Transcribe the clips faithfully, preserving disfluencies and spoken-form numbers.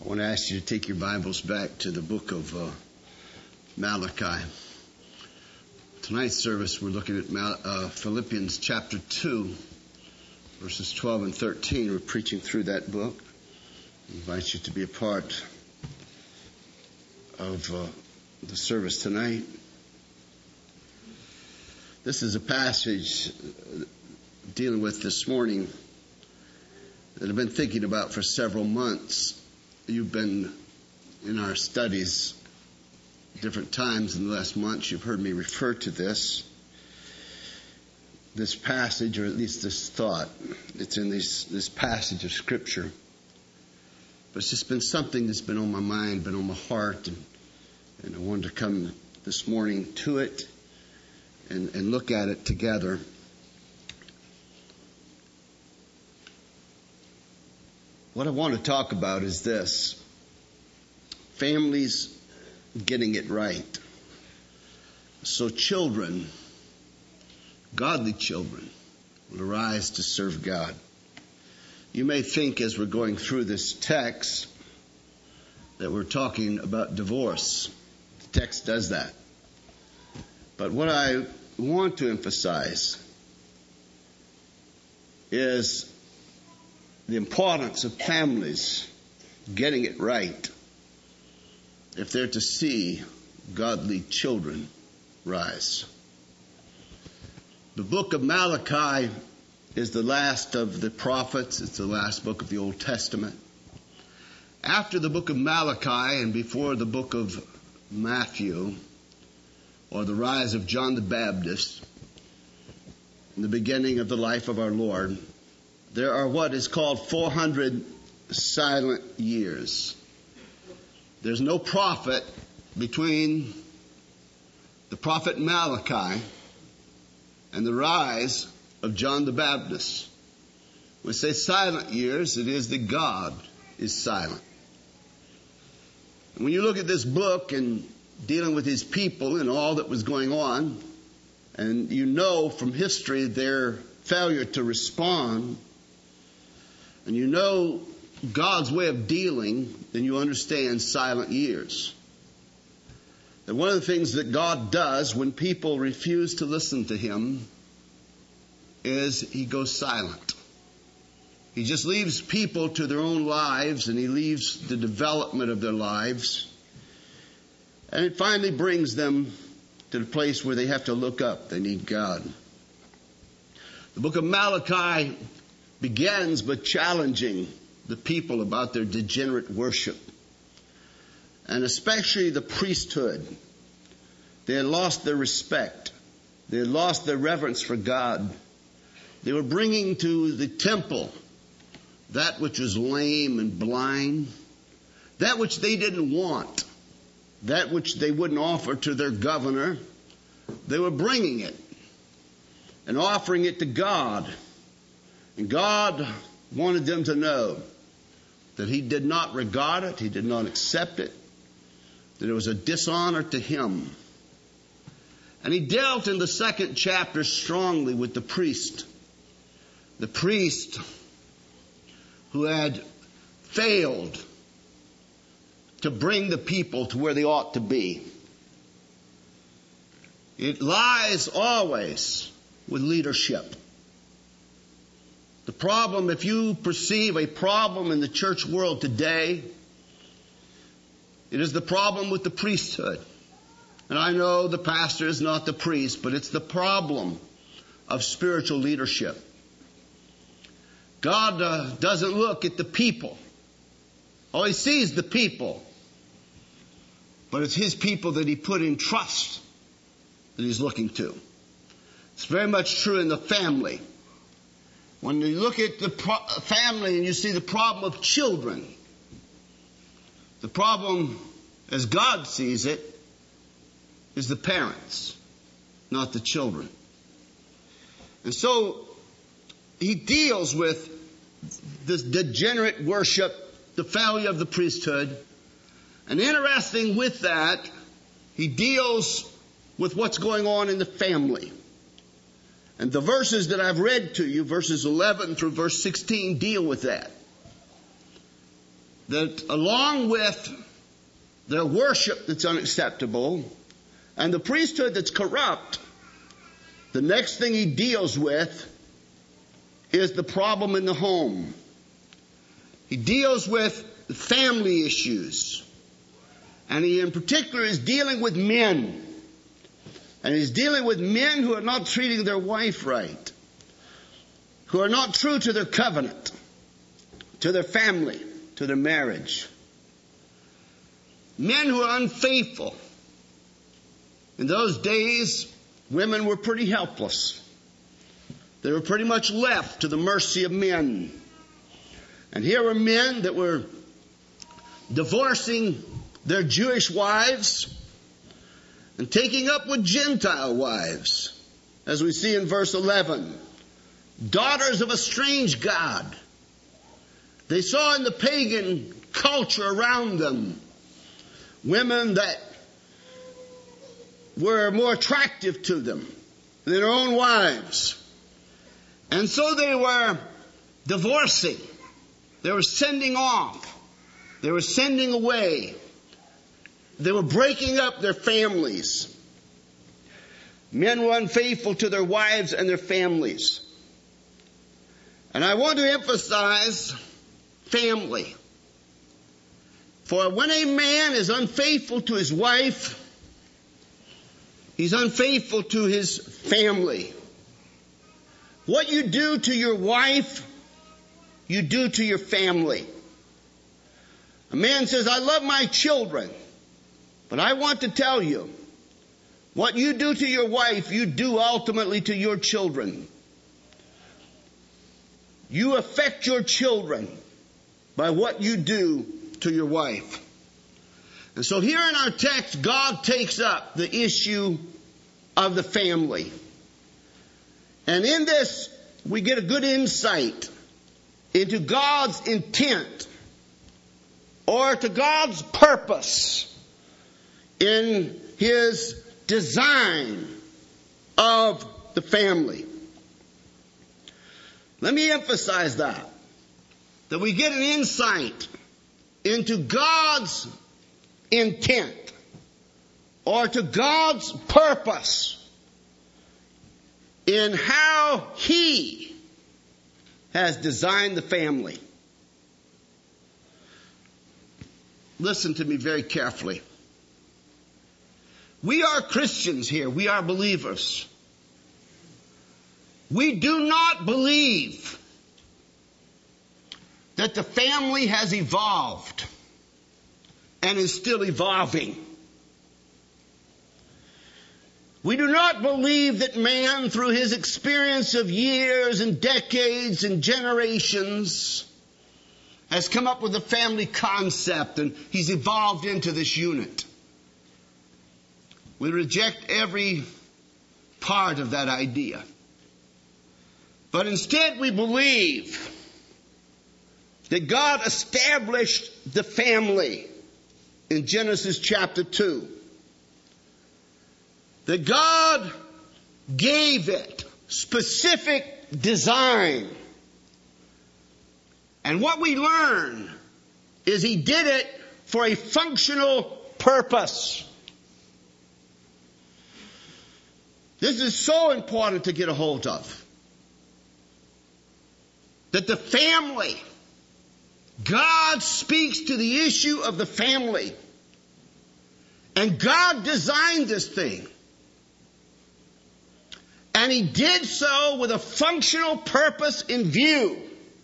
I want to ask you to take your Bibles back to the book of uh, Malachi. Tonight's service, we're looking at Mal- uh, Philippians chapter two, verses twelve and thirteen. We're preaching through that book. I invite you to be a part of uh, the service tonight. This is a passage dealing with this morning that I've been thinking about for several months. You've been in our studies different times in the last months. You've heard me refer to this, this passage, or at least this thought. It's in this, this passage of Scripture. But it's just been something that's been on my mind, been on my heart, and, and I wanted to come this morning to it and, and look at it together. What I want to talk about is this: families getting it right. So children, godly children, will arise to serve God. You may think as we're going through this text that we're talking about divorce. The text does that. But what I want to emphasize is the importance of families getting it right if they're to see godly children rise. The book of Malachi is the last of the prophets. It's the last book of the Old Testament. After the book of Malachi and before the book of Matthew, or the rise of John the Baptist, in the beginning of the life of our Lord, there are what is called four hundred silent years. There's no prophet between the prophet Malachi and the rise of John the Baptist. When we say silent years, it is that God is silent. And when you look at this book and dealing with his people and all that was going on, and you know from history their failure to respond, and you know God's way of dealing, then you understand silent years. And one of the things that God does when people refuse to listen to him is he goes silent. He just leaves people to their own lives, and he leaves the development of their lives. And it finally brings them to the place where they have to look up. They need God. The book of Malachi begins by challenging the people about their degenerate worship, and especially the priesthood. They had lost their respect. They had lost their reverence for God. They were bringing to the temple that which was lame and blind, that which they didn't want, that which they wouldn't offer to their governor. They were bringing it and offering it to God. And God wanted them to know that he did not regard it, he did not accept it, that it was a dishonor to him. And he dealt in the second chapter strongly with the priest. The priest who had failed to bring the people to where they ought to be. It lies always with leadership. The problem, if you perceive a problem in the church world today, it is the problem with the priesthood. And I know the pastor is not the priest, but it's the problem of spiritual leadership. God uh, doesn't look at the people. Oh, he sees the people. But it's his people that he put in trust that he's looking to. It's very much true in the family. When you look at the pro- family and you see the problem of children, the problem, as God sees it, is the parents, not the children. And so he deals with this degenerate worship, the failure of the priesthood. And interesting with that, he deals with what's going on in the family. And the verses that I've read to you, verses eleven through verse sixteen, deal with that. that along with their worship that's unacceptable and the priesthood that's corrupt, the next thing he deals with is the problem in the home. He deals with family issues. And he in particular is dealing with men. And he's dealing with men who are not treating their wife right, who are not true to their covenant, to their family, to their marriage. Men who are unfaithful. In those days, women were pretty helpless. They were pretty much left to the mercy of men. And here were men that were divorcing their Jewish wives and taking up with Gentile wives, as we see in verse eleven. Daughters of a strange god. They saw in the pagan culture around them women that were more attractive to them than their own wives. And so they were divorcing. They were sending off. They were sending away. They were breaking up their families. Men were unfaithful to their wives and their families. And I want to emphasize family. For when a man is unfaithful to his wife, he's unfaithful to his family. What you do to your wife, you do to your family. A man says, I love my children, but I want to tell you, what you do to your wife, you do ultimately to your children. You affect your children by what you do to your wife. And so here in our text, God takes up the issue of the family. And in this, we get a good insight into God's intent or to God's purpose in His design of the family. Let me emphasize that. That we get an insight into God's intent or to God's purpose in how He has designed the family. Listen to me very carefully. We are Christians here. We are believers. We do not believe that the family has evolved and is still evolving. We do not believe that man, through his experience of years and decades and generations, has come up with a family concept and he's evolved into this unit. We reject every part of that idea. But instead we believe that God established the family in Genesis chapter two. That God gave it specific design. And what we learn is He did it for a functional purpose. This is so important to get a hold of. That the family, God speaks to the issue of the family. And God designed this thing. And He did so with a functional purpose in view.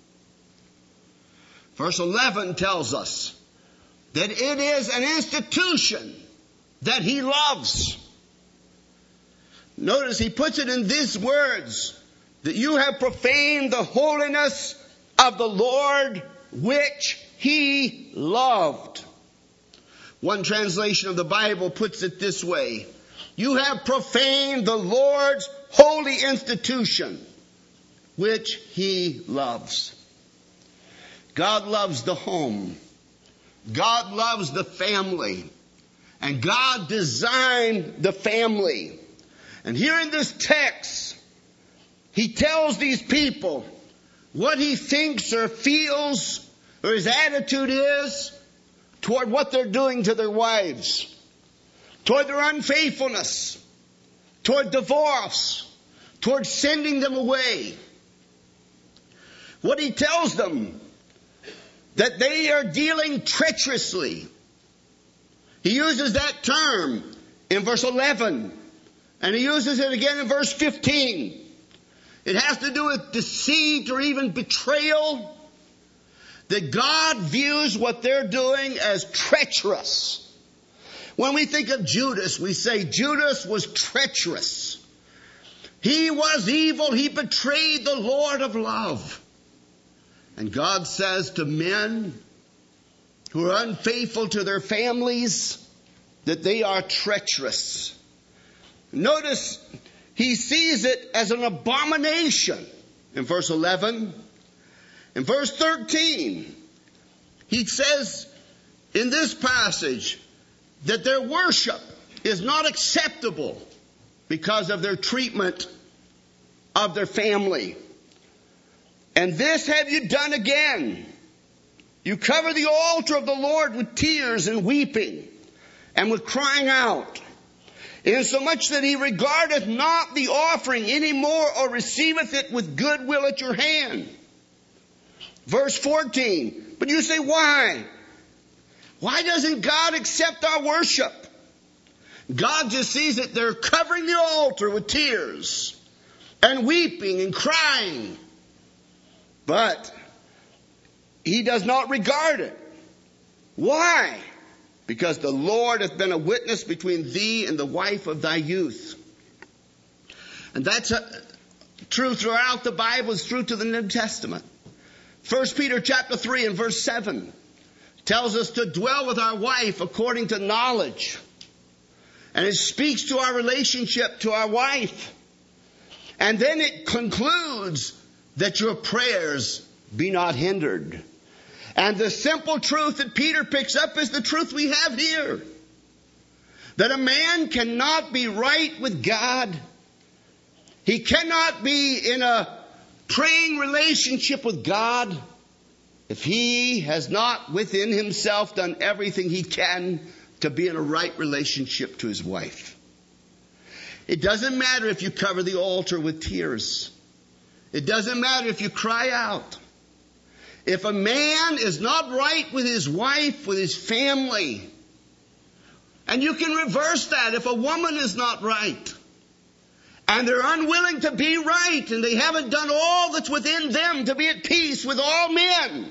Verse eleven tells us that it is an institution that He loves. Notice He puts it in these words, that you have profaned the holiness of the Lord which He loved. One translation of the Bible puts it this way: you have profaned the Lord's holy institution, which He loves. God loves the home. God loves the family. And God designed the family. And here in this text, He tells these people what He thinks or feels or his attitude is toward what they're doing to their wives, toward their unfaithfulness, toward divorce, toward sending them away. What he tells them, that they are dealing treacherously. He uses that term in verse eleven, and he uses it again in verse fifteen. It has to do with deceit or even betrayal. That God views what they're doing as treacherous. When we think of Judas, we say Judas was treacherous. He was evil. He betrayed the Lord of love. And God says to men who are unfaithful to their families that they are treacherous. Notice he sees it as an abomination in verse eleven. In verse thirteen, he says in this passage that their worship is not acceptable because of their treatment of their family. And this have you done again. You cover the altar of the Lord with tears and weeping and with crying out, insomuch that he regardeth not the offering any more, or receiveth it with good will at your hand. Verse fourteen, but you say, why? Why doesn't God accept our worship? God just sees that they're covering the altar with tears and weeping and crying. But he does not regard it. Why? Because the Lord hath been a witness between thee and the wife of thy youth. And that's a, true throughout the Bible. It's true to the New Testament. First Peter chapter three and verse seven tells us to dwell with our wife according to knowledge. And it speaks to our relationship to our wife. And then it concludes that your prayers be not hindered. And the simple truth that Peter picks up is the truth we have here. That a man cannot be right with God. He cannot be in a praying relationship with God if he has not within himself done everything he can to be in a right relationship to his wife. It doesn't matter if you cover the altar with tears. It doesn't matter if you cry out. If a man is not right with his wife, with his family, and you can reverse that if a woman is not right, and they're unwilling to be right, and they haven't done all that's within them to be at peace with all men,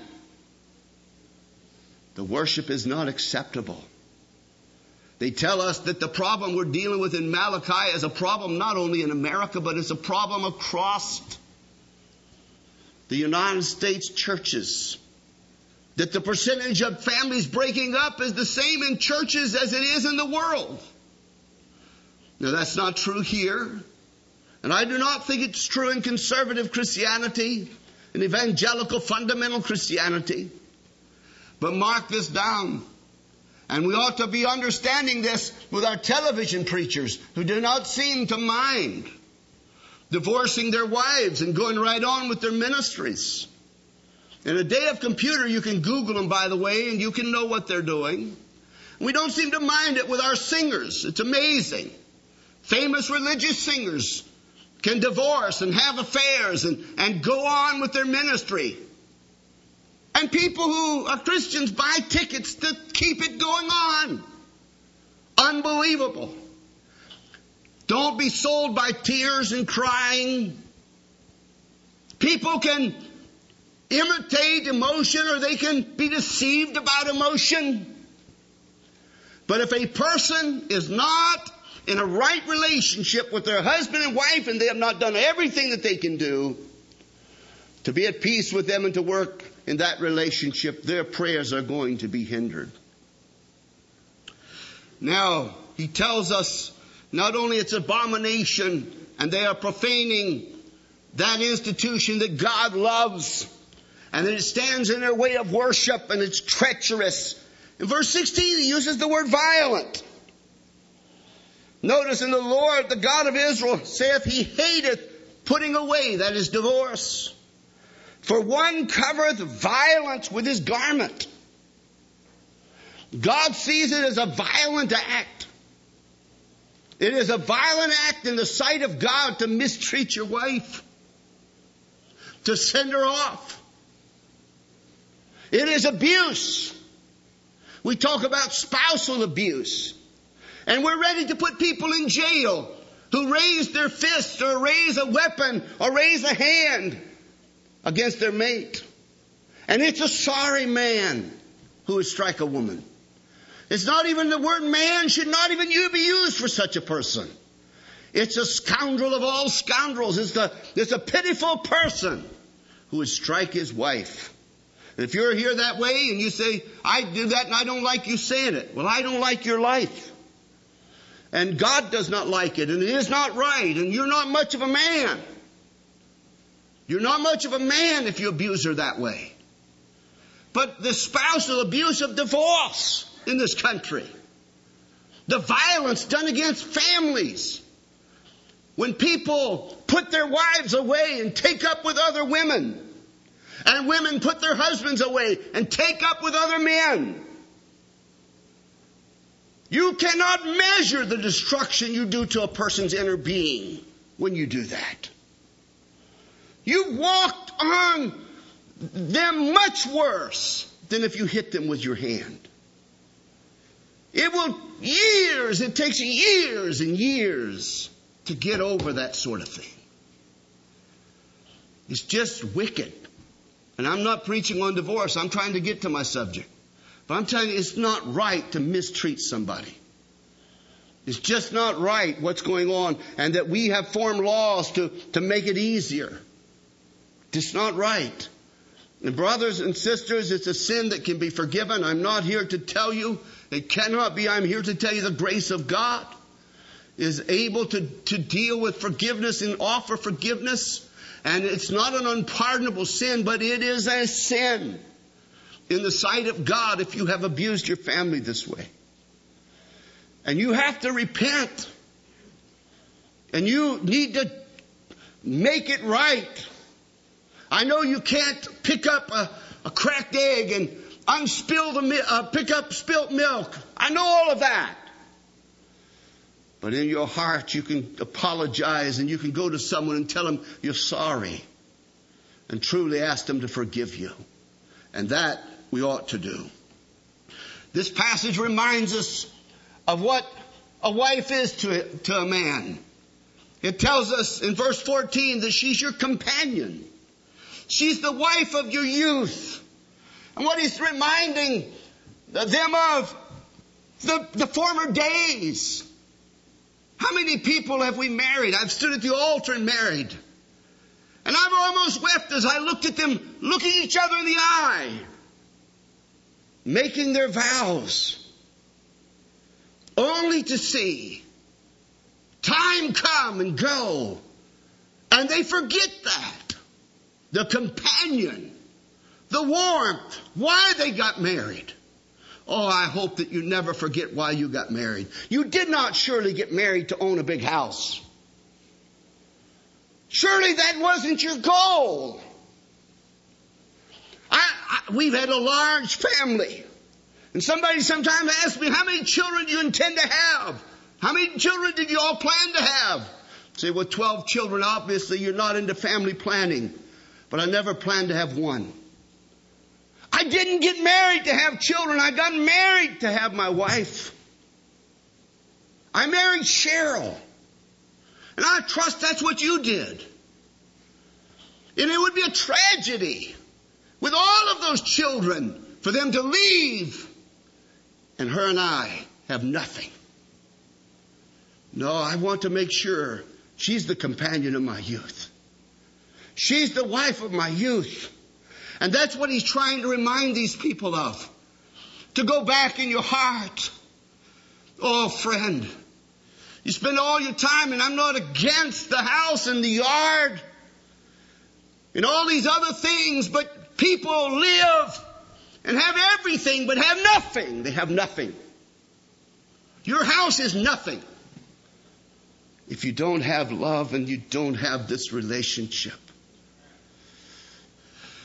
the worship is not acceptable. They tell us that the problem we're dealing with in Malachi is a problem not only in America, but it's a problem across the United States churches. That the percentage of families breaking up is the same in churches as it is in the world. Now that's not true here. And I do not think it's true in conservative Christianity, in evangelical fundamental Christianity. But mark this down. And we ought to be understanding this with our television preachers who do not seem to mind divorcing their wives and going right on with their ministries. In a day of computer, you can Google them, by the way, and you can know what they're doing. We don't seem to mind it with our singers. It's amazing. Famous religious singers can divorce and have affairs and, and go on with their ministry. And people who are Christians buy tickets to keep it going on. Unbelievable. Don't be sold by tears and crying. People can imitate emotion, or they can be deceived about emotion. But if a person is not in a right relationship with their husband and wife, and they have not done everything that they can do to be at peace with them and to work in that relationship, their prayers are going to be hindered. Now, he tells us not only it's abomination and they are profaning that institution that God loves, and that it stands in their way of worship, and it's treacherous. In verse sixteen, he uses the word violent. Notice, in the Lord, the God of Israel, saith he hateth putting away, that is divorce. For one covereth violence with his garment. God sees it as a violent act. It is a violent act in the sight of God to mistreat your wife, to send her off. It is abuse. We talk about spousal abuse. And we're ready to put people in jail who raise their fist or raise a weapon or raise a hand against their mate. And it's a sorry man who would strike a woman. It's not even the word man should not even be used for such a person. It's a scoundrel of all scoundrels. It's, the, it's a pitiful person who would strike his wife. And if you're here that way and you say, I do that and I don't like you saying it. Well, I don't like your life. And God does not like it. And it is not right. And you're not much of a man. You're not much of a man if you abuse her that way. But the spousal abuse of divorce in this country, the violence done against families, when people put their wives away and take up with other women, and women put their husbands away and take up with other men, you cannot measure the destruction you do to a person's inner being when you do that. You walked on them much worse than if you hit them with your hand. It will, years, it takes years and years to get over that sort of thing. It's just wicked. And I'm not preaching on divorce. I'm trying to get to my subject. But I'm telling you, it's not right to mistreat somebody. It's just not right what's going on. And that we have formed laws to, to make it easier. It's not right. And brothers and sisters, it's a sin that can be forgiven. I'm not here to tell you it cannot be. I'm here to tell you the grace of God is able to, to deal with forgiveness and offer forgiveness. And it's not an unpardonable sin, but it is a sin in the sight of God if you have abused your family this way. And you have to repent. And you need to make it right. I know you can't pick up a, a cracked egg and unspill the mi- uh, pick up spilt milk. I know all of that. But in your heart, you can apologize and you can go to someone and tell them you're sorry and truly ask them to forgive you. And that we ought to do. This passage reminds us of what a wife is to, to a man. It tells us in verse fourteen that she's your companion. She's the wife of your youth. And what he's reminding them of, the, the former days. How many people have we married? I've stood at the altar and married. And I've almost wept as I looked at them, looking each other in the eye, making their vows, only to see time come and go. And they forget that. The companion, the warmth, why they got married. Oh, I hope that you never forget why you got married. You did not surely get married to own a big house. Surely that wasn't your goal. I, I, we've had a large family. And somebody sometimes asks me, how many children do you intend to have? How many children did you all plan to have? I say, well, twelve children, obviously you're not into family planning. But I never planned to have one. I didn't get married to have children. I got married to have my wife. I married Cheryl. And I trust that's what you did. And it would be a tragedy with all of those children for them to leave and her and I have nothing. No, I want to make sure she's the companion of my youth. She's the wife of my youth. And that's what he's trying to remind these people of. To go back in your heart. Oh, friend. You spend all your time, and I'm not against the house and the yard and all these other things, but people live and have everything but have nothing. They have nothing. Your house is nothing if you don't have love and you don't have this relationship.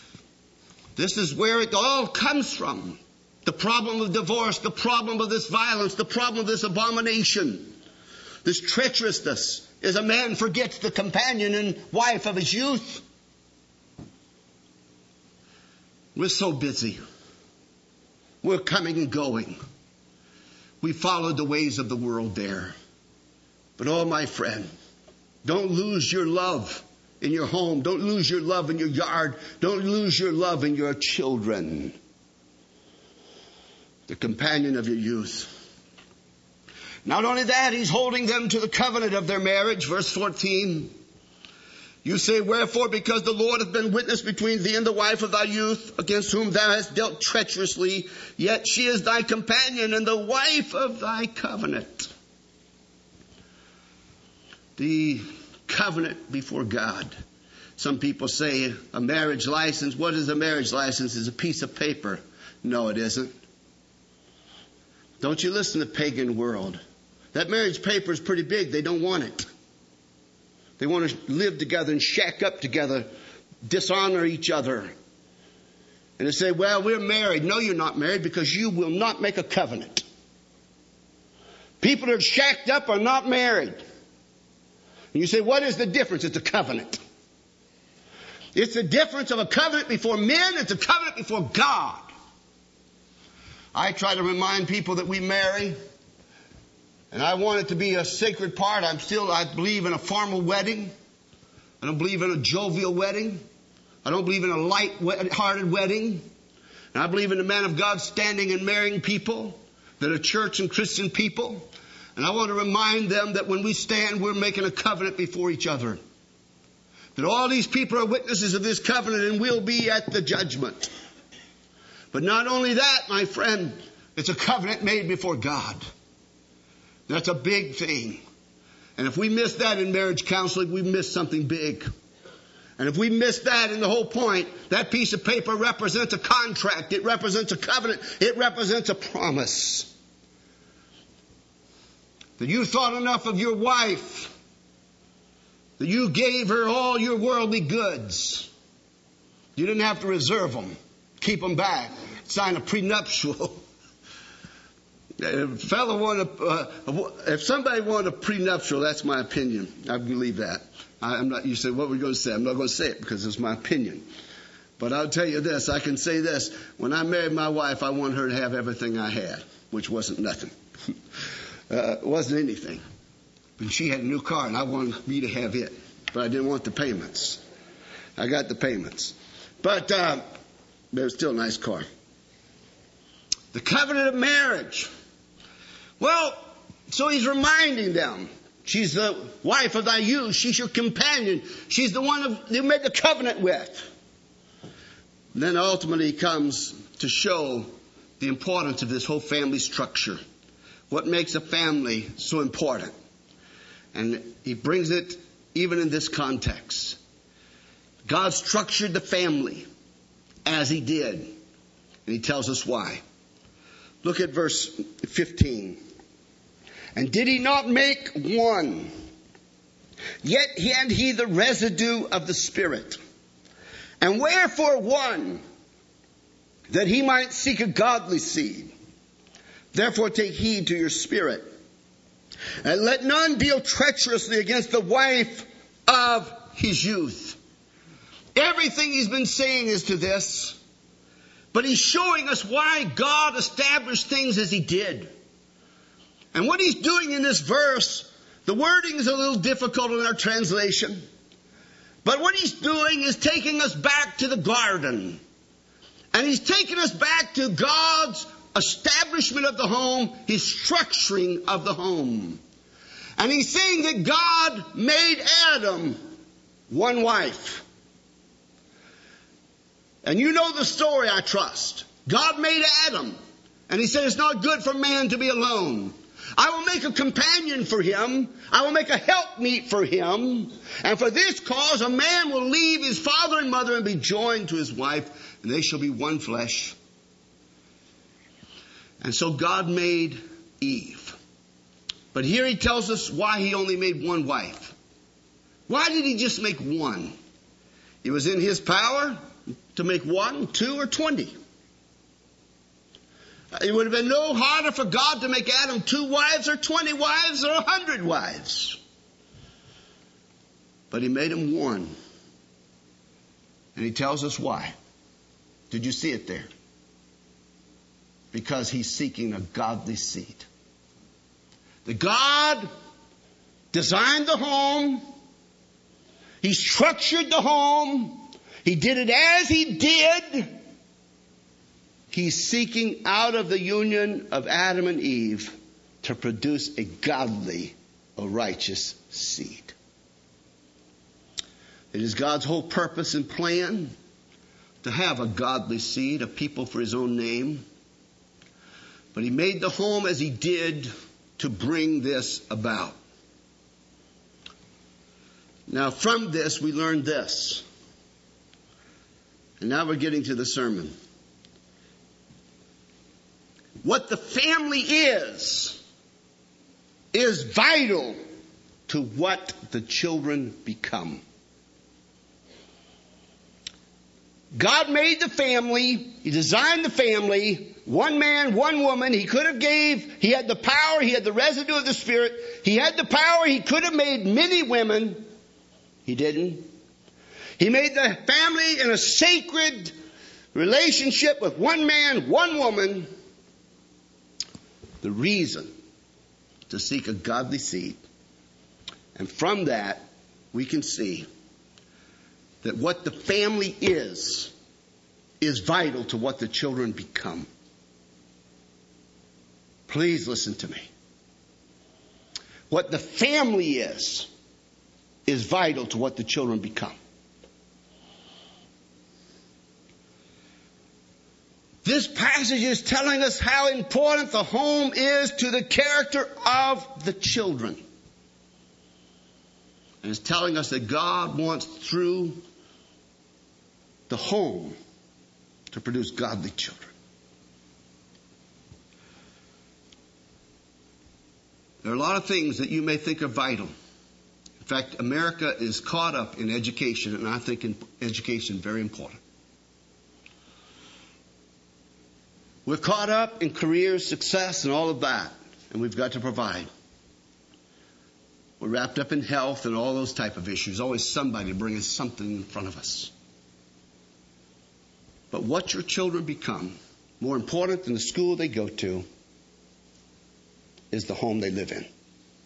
This is where it all comes from. The problem of divorce, the problem of this violence, the problem of this abomination, this treacherousness, is a man forgets the companion and wife of his youth. We're so busy. We're coming and going. We followed the ways of the world there. But oh, my friend, don't lose your love in your home. Don't lose your love in your yard. Don't lose your love in your children. The companion of your youth. Not only that, he's holding them to the covenant of their marriage. Verse fourteen. You say, wherefore, because the Lord hath been witness between thee and the wife of thy youth, against whom thou hast dealt treacherously, yet she is thy companion and the wife of thy covenant. The covenant before God. Some people say a marriage license. What is a marriage license? It's a piece of paper. No, it isn't. Don't you listen to the pagan world. That marriage paper is pretty big. They don't want it. They want to live together and shack up together, dishonor each other. And they say, well, we're married. No, you're not married, because you will not make a covenant. People that are shacked up are not married. And you say, what is the difference? It's a covenant. It's the difference of a covenant before men. It's a covenant before God. I try to remind people that we marry. And I want it to be a sacred part. I'm still, I believe in a formal wedding. I don't believe in a jovial wedding. I don't believe in a light-hearted wedding. And I believe in the man of God standing and marrying people that are church and Christian people. And I want to remind them that when we stand, we're making a covenant before each other. That all these people are witnesses of this covenant and will be at the judgment. But not only that, my friend, it's a covenant made before God. That's a big thing. And if we miss that in marriage counseling, we miss something big. And if we miss that in the whole point, that piece of paper represents a contract. It represents a covenant. It represents a promise. That you thought enough of your wife, that you gave her all your worldly goods. You didn't have to reserve them, keep them back, sign a prenuptial. If a fellow wanted, uh, if somebody wanted a prenuptial, that's my opinion. I believe that. I, I'm not. You say, what were you going to say? I'm not going to say it because it's my opinion. But I'll tell you this. I can say this. When I married my wife, I wanted her to have everything I had, which wasn't nothing. uh, it wasn't anything. And she had a new car, and I wanted me to have it. But I didn't want the payments. I got the payments. But uh, it was still a nice car. The covenant of marriage. Well, so he's reminding them. She's the wife of thy youth. She's your companion. She's the one you made the covenant with. And then ultimately he comes to show the importance of this whole family structure. What makes a family so important. And he brings it even in this context. God structured the family as he did. And he tells us why. Look at verse fifteen. And did he not make one? Yet had he the residue of the Spirit. And wherefore one? That he might seek a godly seed. Therefore take heed to your spirit. And let none deal treacherously against the wife of his youth. Everything he's been saying is to this. But he's showing us why God established things as he did. And what he's doing in this verse, the wording is a little difficult in our translation. But what he's doing is taking us back to the garden. And he's taking us back to God's establishment of the home, his structuring of the home. And he's saying that God made Adam one wife. And you know the story, I trust. God made Adam. And he said it's not good for man to be alone. I will make a companion for him. I will make a helpmeet for him. And for this cause a man will leave his father and mother and be joined to his wife. And they shall be one flesh. And so God made Eve. But here he tells us why he only made one wife. Why did he just make one? It was in his power. to make one, two, or twenty. It would have been no harder for God to make Adam two wives or twenty wives or a hundred wives. But he made him one. And he tells us why. Did you see it there? Because he's seeking a godly seed. The God designed the home. He structured the home. He did it as he did. He's seeking out of the union of Adam and Eve to produce a godly, a righteous seed. It is God's whole purpose and plan to have a godly seed, a people for his own name. But he made the home as he did to bring this about. Now from this we learn this. And now we're getting to the sermon. What the family is, is vital to what the children become. God made the family. He designed the family. One man, one woman. He could have gave, he had the power, he had the residue of the Spirit. He had the power, he could have made many women. He didn't. He made the family in a sacred relationship with one man, one woman. The reason to seek a godly seed. And from that, we can see that what the family is, is vital to what the children become. Please listen to me. What the family is, is vital to what the children become. This passage is telling us how important the home is to the character of the children. And it's telling us that God wants through the home to produce godly children. There are a lot of things that you may think are vital. In fact, America is caught up in education, and I think in education very important. We're caught up in careers, success, and all of that, and we've got to provide. We're wrapped up in health and all those type of issues. Always somebody bringing something in front of us. But what your children become, more important than the school they go to, is the home they live in.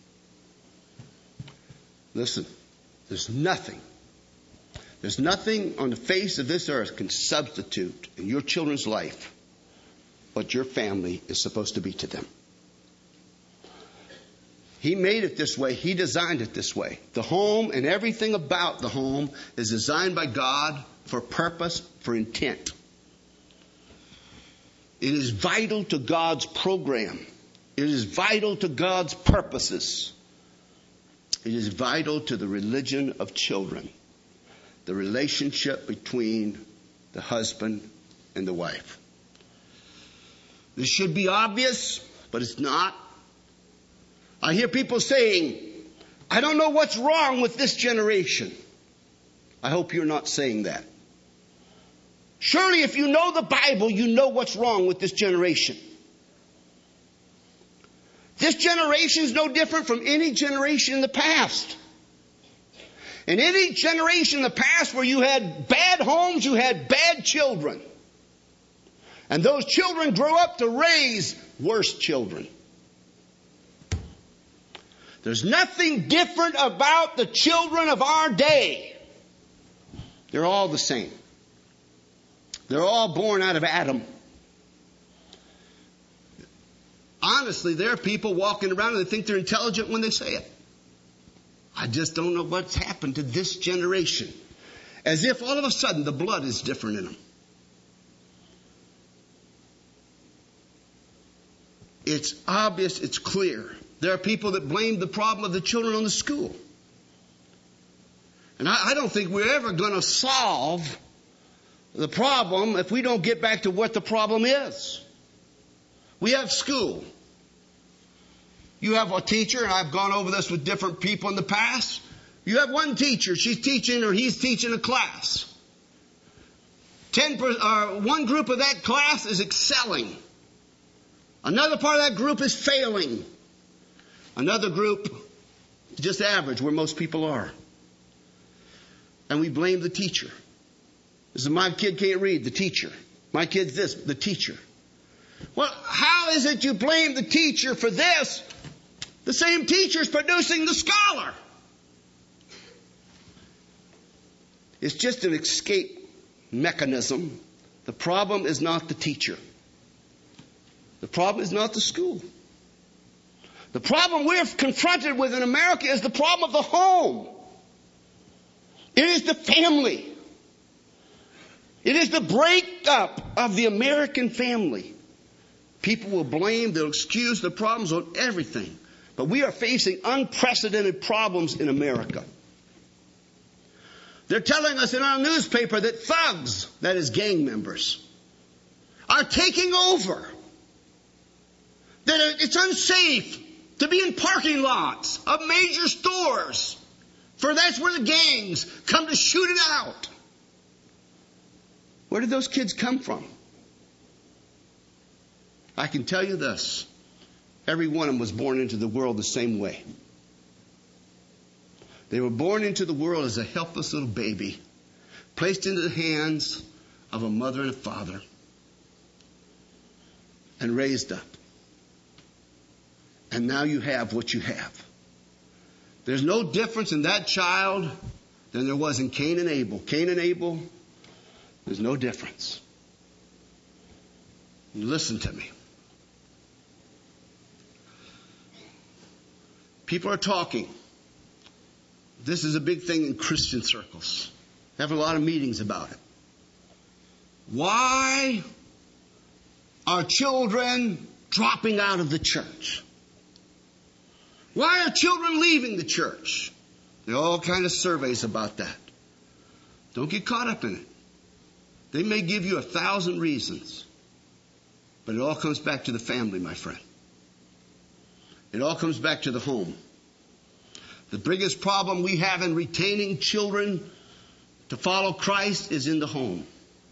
Listen, there's nothing, there's nothing on the face of this earth can substitute in your children's life what your family is supposed to be to them. He made it this way. He designed it this way. The home and everything about the home is designed by God for purpose, for intent. It is vital to God's program. It is vital to God's purposes. It is vital to the religion of children. The relationship between the husband and the wife. This should be obvious, but it's not. I hear people saying, I don't know what's wrong with this generation. I hope you're not saying that. Surely if you know the Bible, you know what's wrong with this generation. This generation is no different from any generation in the past. In any generation in the past where you had bad homes, you had bad children. And those children grew up to raise worse children. There's nothing different about the children of our day. They're all the same. They're all born out of Adam. Honestly, there are people walking around and they think they're intelligent when they say it. I just don't know what's happened to this generation. As if all of a sudden the blood is different in them. It's obvious, it's clear. There are people that blame the problem of the children on the school. And I, I don't think we're ever going to solve the problem if we don't get back to what the problem is. We have school. You have a teacher, and I've gone over this with different people in the past. You have one teacher, she's teaching or he's teaching a class. Ten per, or one group of that class is excelling. Another part of that group is failing. Another group is just average, where most people are. And we blame the teacher. This is my kid can't read, the teacher. My kid's this, the teacher. Well, how is it you blame the teacher for this? The same teacher is producing the scholar. It's just an escape mechanism. The problem is not the teacher. The problem is not the school. The problem we're confronted with in America is the problem of the home. It is the family. It is the breakup of the American family. People will blame, they'll excuse the problems on everything. But we are facing unprecedented problems in America. They're telling us in our newspaper that thugs, that is gang members, are taking over. That it's unsafe to be in parking lots of major stores, for that's where the gangs come to shoot it out. Where did those kids come from? I can tell you this. Every one of them was born into the world the same way. They were born into the world as a helpless little baby, placed into the hands of a mother and a father, and raised up. And now you have what you have. There's no difference in that child than there was in Cain and Abel. Cain and Abel, there's no difference. Listen to me. People are talking. This is a big thing in Christian circles. They have a lot of meetings about it. Why are children dropping out of the church? Why are children leaving the church? There are all kinds of surveys about that. Don't get caught up in it. They may give you a thousand reasons, but it all comes back to the family, my friend. It all comes back to the home. The biggest problem we have in retaining children to follow Christ is in the home.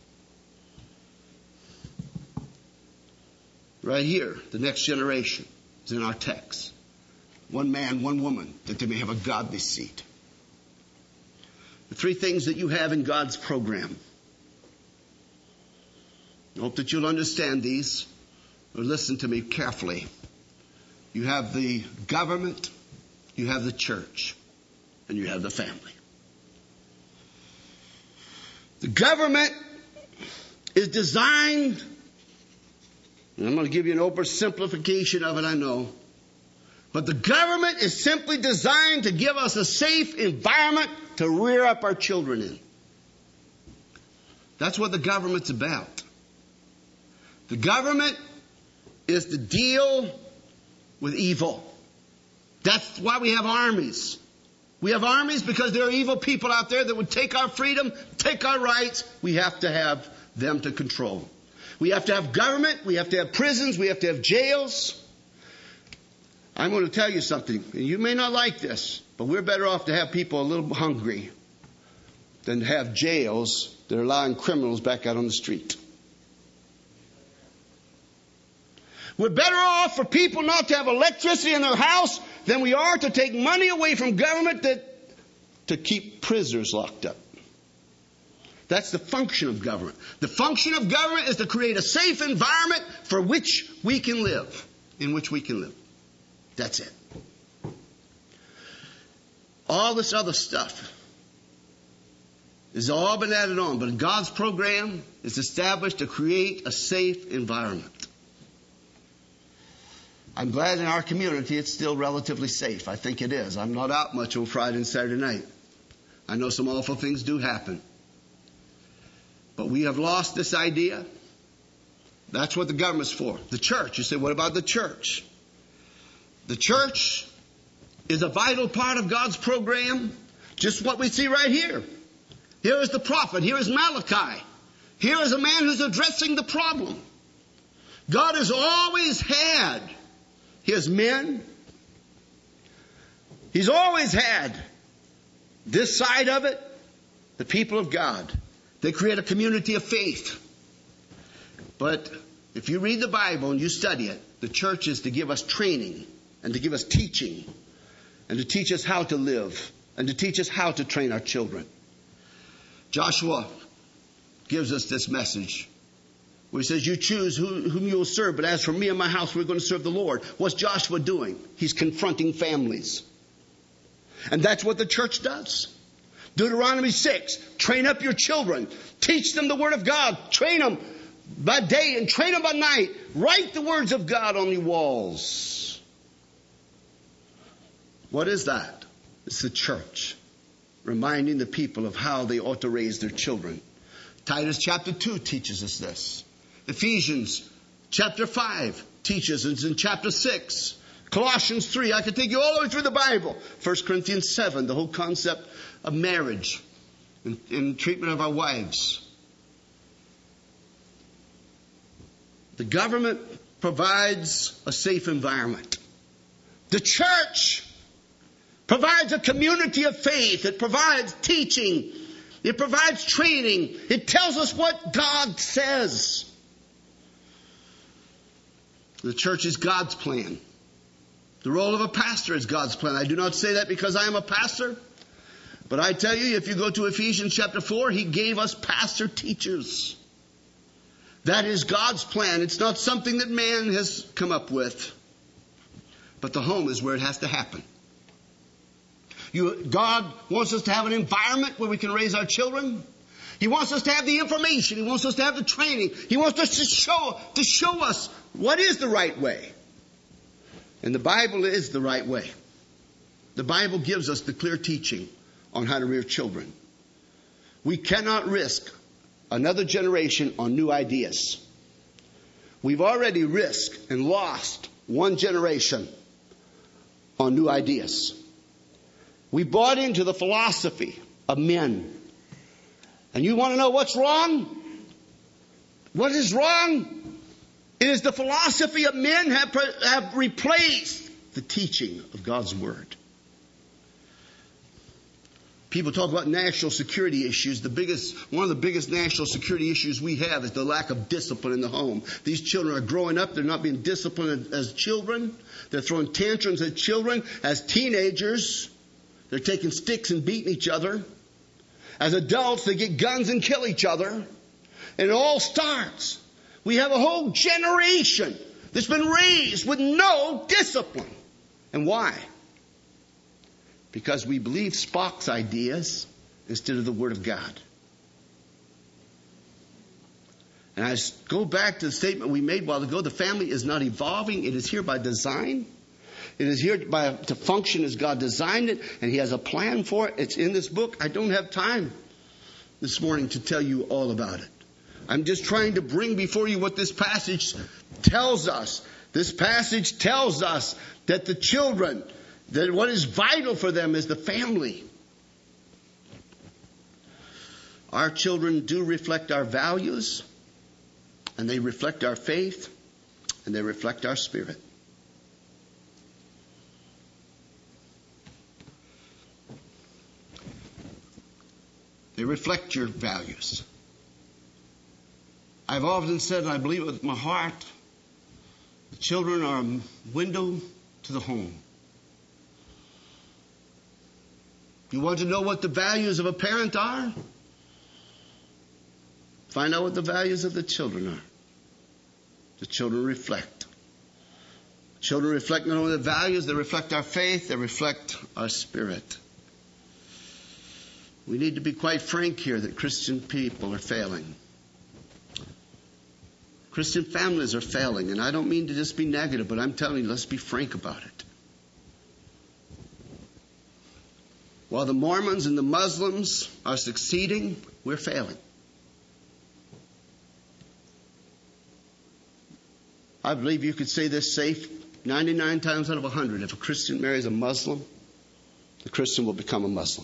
Right here, the next generation is in our text. One man, one woman, that they may have a godly seed. The three things that you have in God's program. I hope that you'll understand these, or listen to me carefully. You have the government, you have the church, and you have the family. The government is designed, and I'm going to give you an oversimplification of it, I know, but the government is simply designed to give us a safe environment to rear up our children in. That's what the government's about. The government is to deal with evil. That's why we have armies. We have armies because there are evil people out there that would take our freedom, take our rights. We have to have them to control. We have to have government. We have to have prisons. We have to have jails. I'm going to tell you something, and you may not like this, but we're better off to have people a little hungry than to have jails that are allowing criminals back out on the street. We're better off for people not to have electricity in their house than we are to take money away from government that, to keep prisoners locked up. That's the function of government. The function of government is to create a safe environment for which we can live, in which we can live. That's it. All this other stuff has all been added on, but God's program is established to create a safe environment. I'm glad in our community it's still relatively safe. I think it is. I'm not out much on Friday and Saturday night. I know some awful things do happen. But we have lost this idea. That's what the government's for. The church. You say, what about the church? The church is a vital part of God's program. Just what we see right here. Here is the prophet. Here is Malachi. Here is a man who's addressing the problem. God has always had His men. He's always had this side of it, the people of God. They create a community of faith. But if you read the Bible and you study it, the church is to give us training and to give us teaching and to teach us how to live and to teach us how to train our children. Joshua gives us this message where he says, you choose who, whom you will serve, but as for me and my house, we're going to serve the Lord. What's Joshua doing? He's confronting families. And that's what the church does. Deuteronomy six, train up your children. Teach them the Word of God. Train them by day and train them by night. Write the words of God on your walls. What is that? It's the church reminding the people of how they ought to raise their children. Titus chapter two teaches us this. Ephesians chapter five teaches us in chapter six. Colossians three. I could take you all the way through the Bible. First Corinthians seven, the whole concept of marriage and, and treatment of our wives. The government provides a safe environment. The church provides a community of faith. It provides teaching. It provides training. It tells us what God says. The church is God's plan. The role of a pastor is God's plan. I do not say that because I am a pastor. But I tell you, if you go to Ephesians chapter four, he gave us pastor teachers. That is God's plan. It's not something that man has come up with. But the home is where it has to happen. You, God wants us to have an environment where we can raise our children. He wants us to have the information. He wants us to have the training. He wants us to show, to show us what is the right way. And the Bible is the right way. The Bible gives us the clear teaching on how to rear children. We cannot risk another generation on new ideas. We've already risked and lost one generation on new ideas. We bought into the philosophy of men. And you want to know what's wrong? What is wrong? It is the philosophy of men have, have replaced the teaching of God's Word. People talk about national security issues. The biggest, one of the biggest national security issues we have is the lack of discipline in the home. These children are growing up. They're not being disciplined as children. They're throwing tantrums at children. As teenagers, they're taking sticks and beating each other. As adults, they get guns and kill each other. And it all starts. We have a whole generation that's been raised with no discipline. And why? Because we believe Spock's ideas instead of the Word of God. And I go back to the statement we made a while ago. The family is not evolving. It is here by design. It is here by, to function as God designed it. And He has a plan for it. It's in this book. I don't have time this morning to tell you all about it. I'm just trying to bring before you what this passage tells us. This passage tells us that the children, that what is vital for them is the family. Our children do reflect our values, and they reflect our faith, and they reflect our spirit. They reflect your values. I've often said, and I believe it with my heart, the children are a window to the home. You want to know what the values of a parent are? Find out what the values of the children are. The children reflect. Children reflect not only the values, they reflect our faith, they reflect our spirit. We need to be quite frank here that Christian people are failing. Christian families are failing, and I don't mean to just be negative, but I'm telling you, let's be frank about it. While the Mormons and the Muslims are succeeding, we're failing. I believe you could say this safe ninety-nine times out of one hundred. If a Christian marries a Muslim, the Christian will become a Muslim.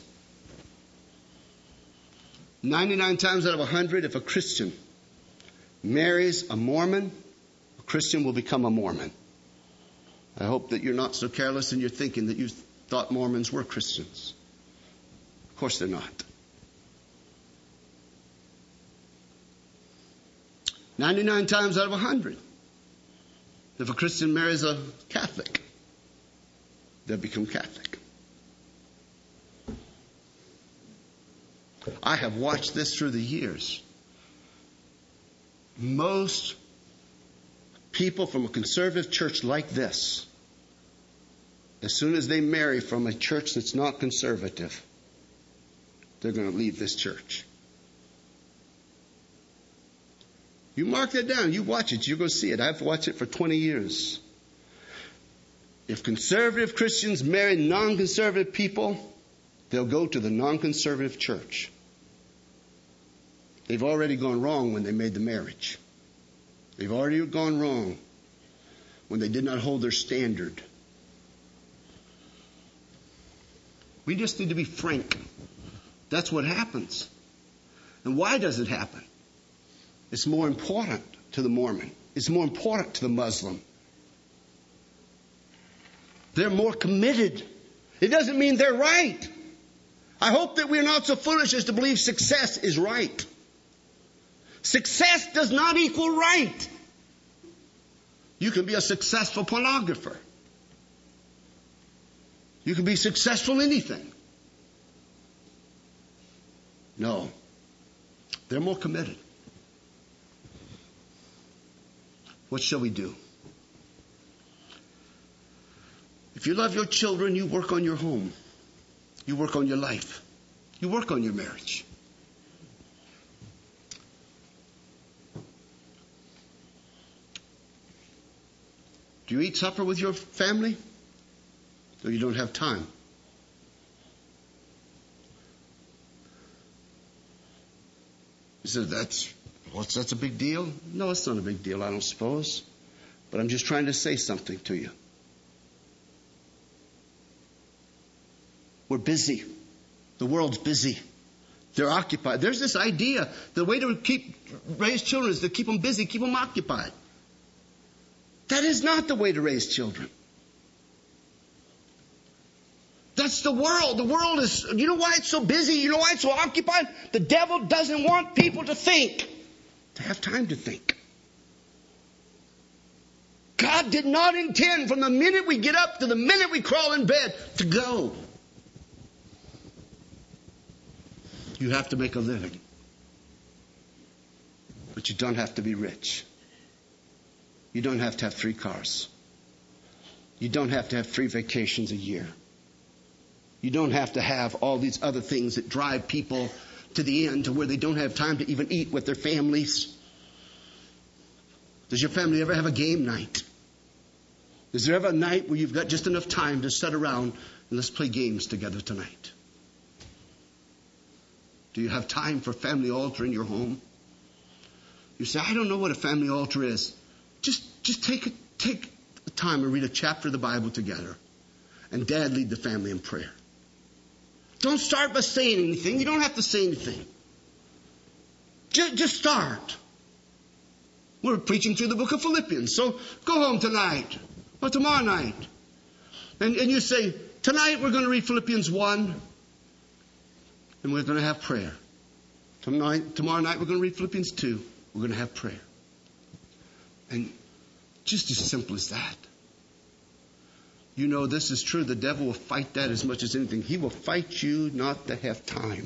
ninety-nine times out of one hundred, if a Christian marries a Mormon, a Christian will become a Mormon. I hope that you're not so careless in your thinking that you thought Mormons were Christians. Of course they're not. ninety-nine times out of one hundred. If a Christian marries a Catholic, they'll become Catholic. I have watched this through the years. Most people from a conservative church like this, as soon as they marry from a church that's not conservative, they're going to leave this church. You mark that down. You watch it. You're going to see it. I've watched it for twenty years. If conservative Christians marry non-conservative people, they'll go to the non-conservative church. They've already gone wrong when they made the marriage. They've already gone wrong when they did not hold their standard. We just need to be frank. That's what happens. And why does it happen? It's more important to the Mormon. It's more important to the Muslim. They're more committed. It doesn't mean they're right. I hope that we're not so foolish as to believe success is right. Success does not equal right. You can be a successful pornographer. You can be successful in anything. No. They're more committed. What shall we do? If you love your children, you work on your home. You work on your life. You work on your marriage. Do you eat supper with your family? Or you don't have time? You said, that's, what's, that's a big deal? No, it's not a big deal, I don't suppose. But I'm just trying to say something to you. We're busy. The world's busy. They're occupied. There's this idea, the way to keep raise children is to keep them busy, keep them occupied. That is not the way to raise children. That's the world. The world is, you know why it's so busy? You know why it's so occupied? The devil doesn't want people to think, to have time to think. God did not intend from the minute we get up to the minute we crawl in bed to go. You have to make a living. But you don't have to be rich. You don't have to have three cars. You don't have to have three vacations a year. You don't have to have all these other things that drive people to the end to where they don't have time to even eat with their families. Does your family ever have a game night? Is there ever a night where you've got just enough time to sit around and let's play games together tonight? Do you have time for family altar in your home? You say, I don't know what a family altar is. Just, just take, a, take the time and read a chapter of the Bible together. And Dad lead the family in prayer. Don't start by saying anything. You don't have to say anything. Just, just start. We're preaching through the book of Philippians. So go home tonight or tomorrow night. And, and you say, tonight we're going to read Philippians one. And we're going to have prayer. Tonight, tomorrow night we're going to read Philippians two. We're going to have prayer. And just as simple as that. You know this is true. The devil will fight that as much as anything. He will fight you not to have time.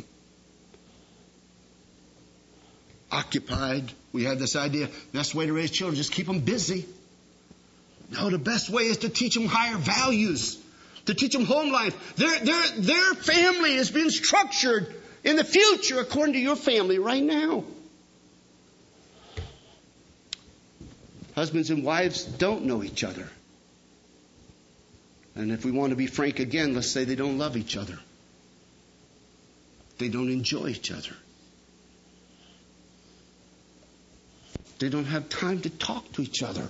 Occupied. We have this idea, best way to raise children, just keep them busy. No, the best way is to teach them higher values. To teach them home life. Their, their, their family is being structured in the future according to your family right now. Husbands and wives don't know each other. And if we want to be frank again, let's say they don't love each other. They don't enjoy each other. They don't have time to talk to each other.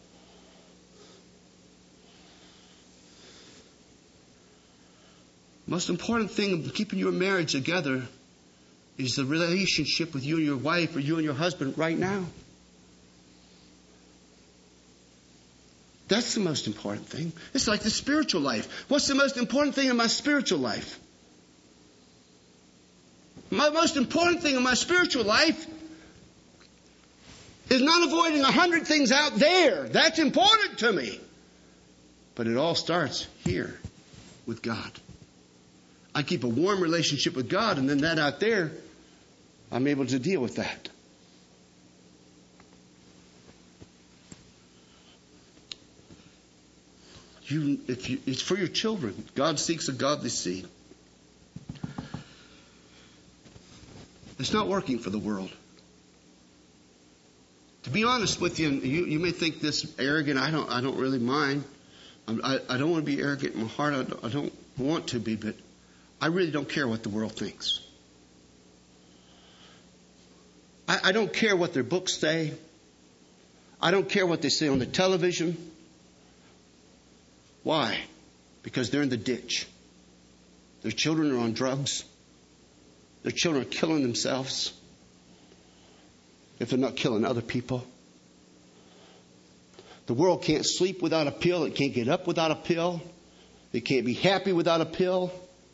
Most important thing of keeping your marriage together is the relationship with you and your wife or you and your husband right now. That's the most important thing. It's like the spiritual life. What's the most important thing in my spiritual life? My most important thing in my spiritual life is not avoiding a hundred things out there. That's important to me. But it all starts here with God. I keep a warm relationship with God, and then that out there, I'm able to deal with that. You, if you, it's for your children. God seeks a godly seed. It's not working for the world. To be honest with you, you, you may think this arrogant. I don't. I don't really mind. I, I don't want to be arrogant in my heart. I don't, I don't want to be, but I really don't care what the world thinks. I, I don't care what their books say. I don't care what they say on the television. Why? Because they're in the ditch. Their children are on drugs. Their children are killing themselves. If they're not killing other people. The world can't sleep without a pill. It can't get up without a pill. It can't be happy without a pill.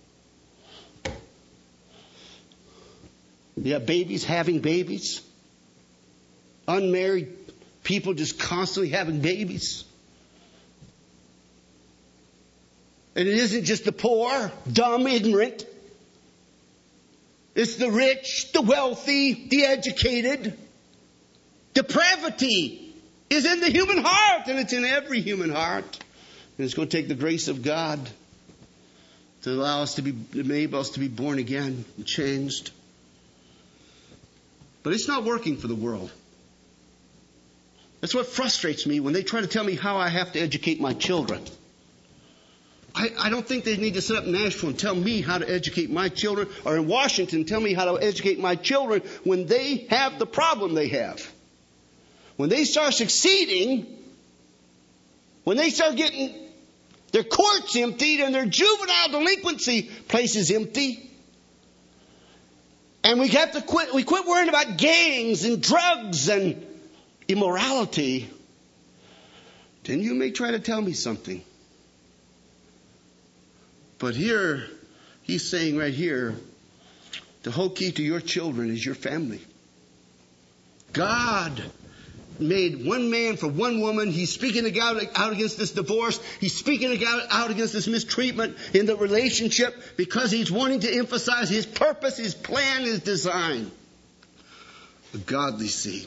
You have babies having babies. Unmarried people just constantly having babies. And it isn't just the poor, dumb, ignorant. It's the rich, the wealthy, the educated. Depravity is in the human heart, and it's in every human heart. And it's going to take the grace of God to allow us to be, enable us to be born again and changed. But it's not working for the world. That's what frustrates me when they try to tell me how I have to educate my children. I, I don't think they need to sit up in Nashville and tell me how to educate my children, or in Washington tell me how to educate my children when they have the problem they have. When they start succeeding, when they start getting their courts emptied and their juvenile delinquency places empty, and we have to quit, we quit worrying about gangs and drugs and immorality, then you may try to tell me something. But here, he's saying right here, the whole key to your children is your family. God made one man for one woman. He's speaking out, out against this divorce. He's speaking out, out against this mistreatment in the relationship because he's wanting to emphasize his purpose, his plan, his design. A godly seed.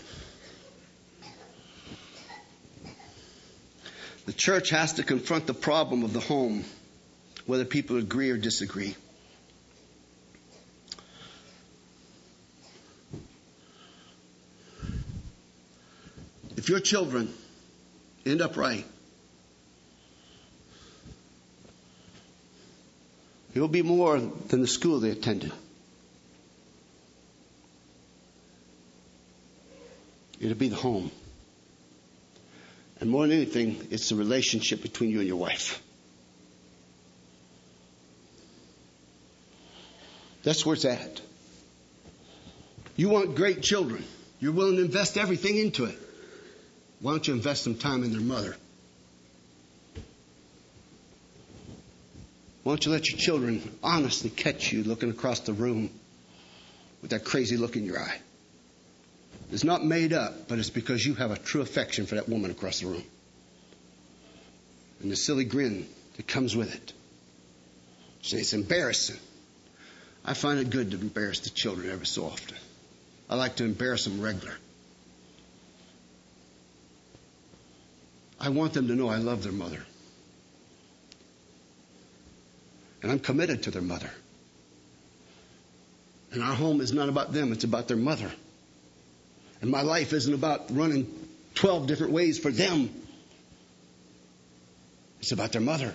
The church has to confront the problem of the home, whether people agree or disagree. If your children end up right, it will be more than the school they attended. It'll be the home. And more than anything, it's the relationship between you and your wife. That's where it's at. You want great children. You're willing to invest everything into it. Why don't you invest some time in their mother? Why don't you let your children honestly catch you looking across the room with that crazy look in your eye? It's not made up, but it's because you have a true affection for that woman across the room. And the silly grin that comes with it. So it's embarrassing. I find it good to embarrass the children every so often. I like to embarrass them regular. I want them to know I love their mother. And I'm committed to their mother. And our home is not about them, it's about their mother. And my life isn't about running twelve different ways for them. It's about their mother.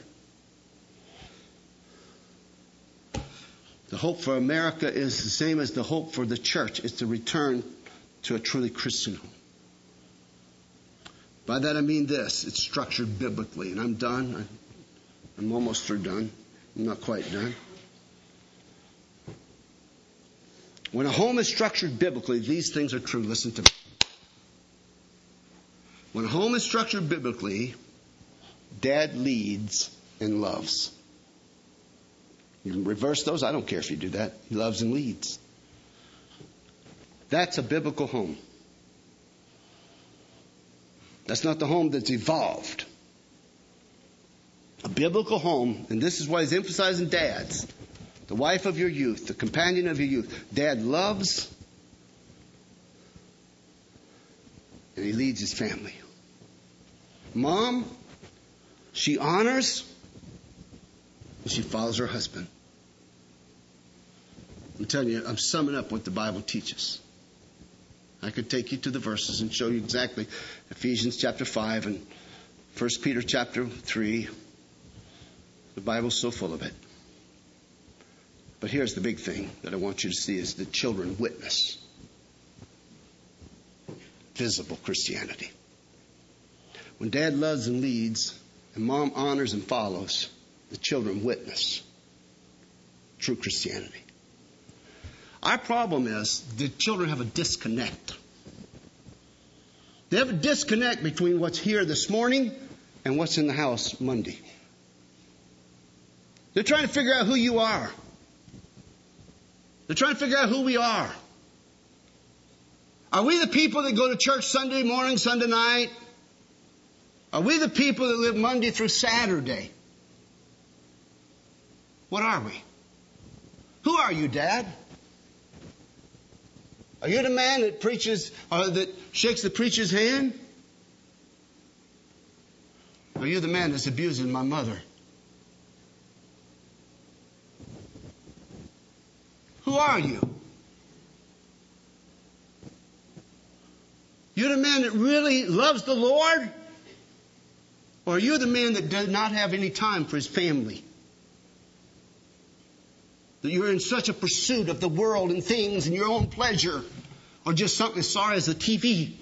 The hope for America is the same as the hope for the church. It's to return to a truly Christian home. By that I mean this. It's structured biblically. And I'm done. I'm almost through done. I'm not quite done. When a home is structured biblically, these things are true. Listen to me. When a home is structured biblically, dad leads and loves. You can reverse those. I don't care if you do that. He loves and leads. That's a biblical home. That's not the home that's evolved. A biblical home, and this is why he's emphasizing dads, the wife of your youth, the companion of your youth. Dad loves and he leads his family. Mom, she honors and she follows her husband. I'm telling you, I'm summing up what the Bible teaches. I could take you to the verses and show you exactly Ephesians chapter five and First Peter chapter three. The Bible's so full of it. But here's the big thing that I want you to see is the children witness visible Christianity. When dad loves and leads and mom honors and follows, the children witness true Christianity. Our problem is the children have a disconnect. They have a disconnect between what's here this morning and what's in the house Monday. They're trying to figure out who you are. They're trying to figure out who we are. Are we the people that go to church Sunday morning, Sunday night? Are we the people that live Monday through Saturday? What are we? Who are you, Dad? Are you the man that preaches, or that shakes the preacher's hand? Or are you the man that's abusing my mother? Who are you? You're the man that really loves the Lord? Or are you the man that does not have any time for his family? That you're in such a pursuit of the world and things and your own pleasure, or just something as sorry as the T V?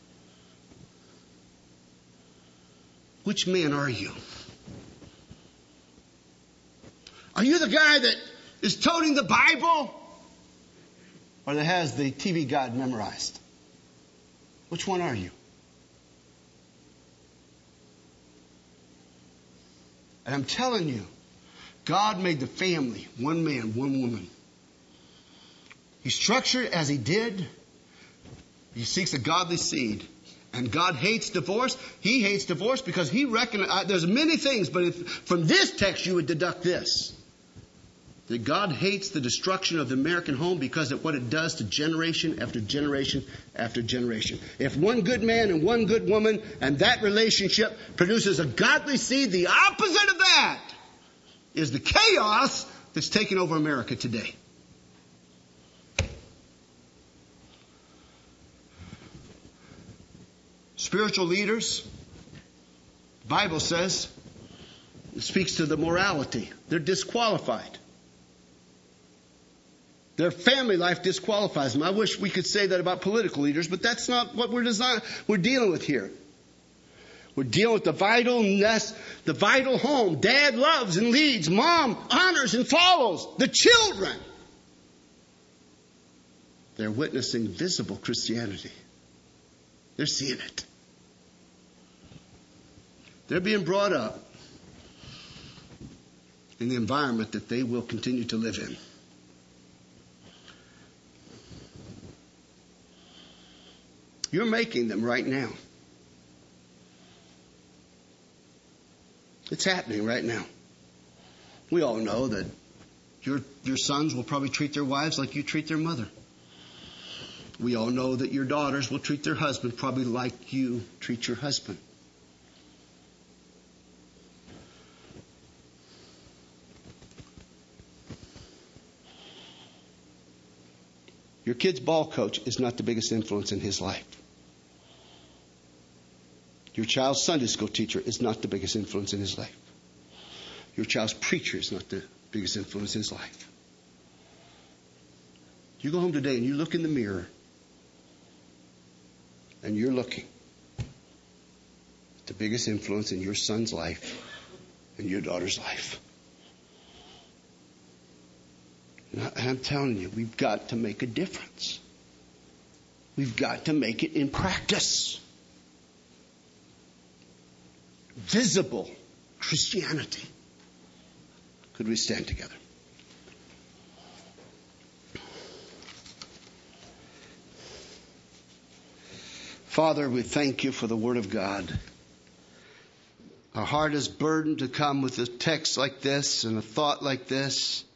Which man are you? Are you the guy that is toting the Bible, or that has the T V guide memorized? Which one are you? And I'm telling you, God made the family one man, one woman. He structured it as he did. He seeks a godly seed. And God hates divorce. He hates divorce because he recognizes, there's many things, but if from this text you would deduct this. That God hates the destruction of the American home because of what it does to generation after generation after generation. If one good man and one good woman and that relationship produces a godly seed, the opposite of that is the chaos that's taken over America today. Spiritual leaders, the Bible says, it speaks to the morality. They're disqualified. Their family life disqualifies them. I wish we could say that about political leaders, but that's not what we're design- we're dealing with here. We're dealing with the vitalness, the vital home. Dad loves and leads. Mom honors and follows the children. They're witnessing visible Christianity. They're seeing it. They're being brought up in the environment that they will continue to live in. You're making them right now. It's happening right now. We all know that your your sons will probably treat their wives like you treat their mother. We all know that your daughters will treat their husband probably like you treat your husband. Your kid's ball coach is not the biggest influence in his life. Your child's Sunday school teacher is not the biggest influence in his life. Your child's preacher is not the biggest influence in his life. You go home today and you look in the mirror and you're looking at the biggest influence in your son's life and your daughter's life. And I'm telling you, we've got to make a difference. We've got to make it in practice. Visible Christianity. Could we stand together? Father, we thank you for the Word of God. Our heart is burdened to come with a text like this and a thought like this.